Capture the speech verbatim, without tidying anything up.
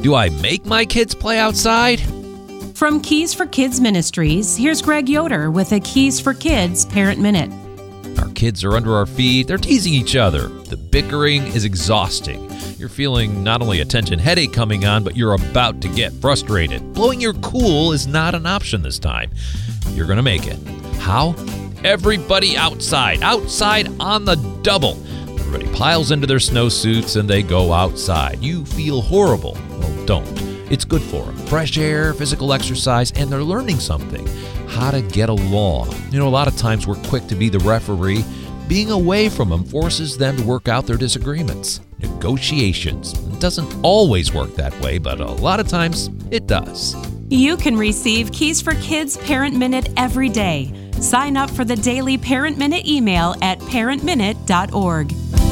Do I make my kids play outside? From Keys for Kids Ministries, here's Greg Yoder with a Keys for Kids Parent Minute. Our kids are under our feet. They're teasing each other. The bickering is exhausting. You're feeling not only a tension headache coming on, but you're about to get frustrated. Blowing your cool is not an option this time. You're going to make it. How? Everybody outside. Outside on the double. Everybody piles into their snowsuits and they go outside. You feel horrible. Well, don't. It's good for them. Fresh air, physical exercise, and they're learning something. How to get along. You know, a lot of times we're quick to be the referee. Being away from them forces them to work out their disagreements. Negotiations. It doesn't always work that way, but a lot of times it does. You can receive Keys for Kids Parent Minute every day. Sign up for the daily Parent Minute email at parent minute dot org.